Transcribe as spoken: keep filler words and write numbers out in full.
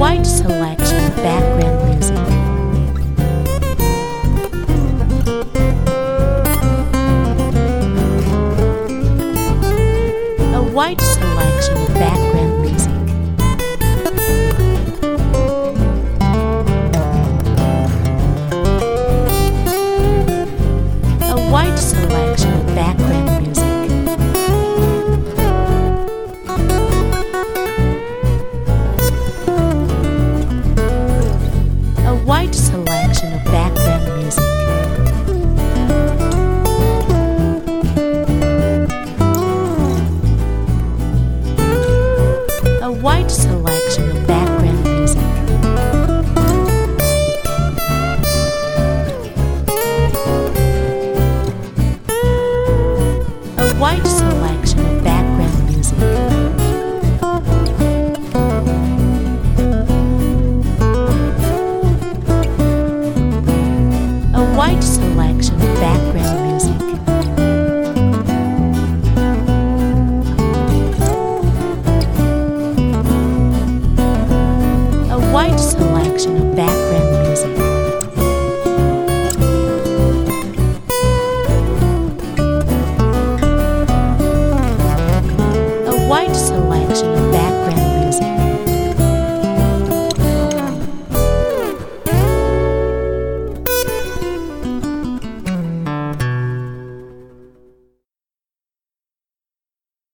wide selection of background music. A wide selection of background music. A wide selection of background music. A wide selection of background music. A wide selection of background